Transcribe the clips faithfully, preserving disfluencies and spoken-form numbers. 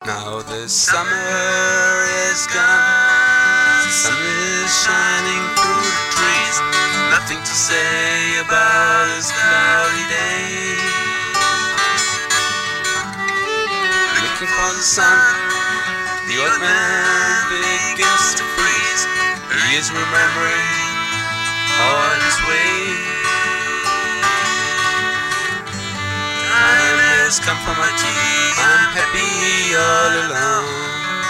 Now the summer is gone, the sun is shining through the trees. Nothing to say about this cloudy day. Looking for the sun, the old man begins to freeze. He is remembering all his ways. Time has come for my tea, I'm happy all alone.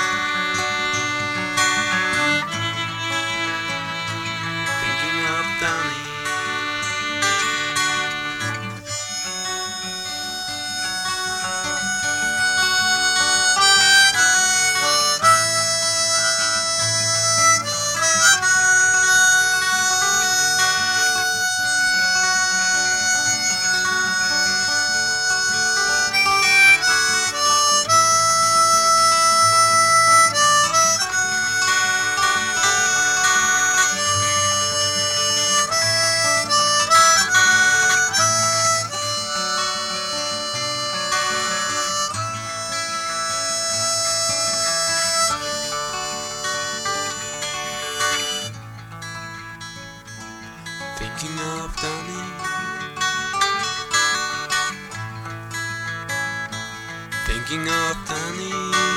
Thinking of Donnie. Thinking of Donnie. Thinking of Donnie.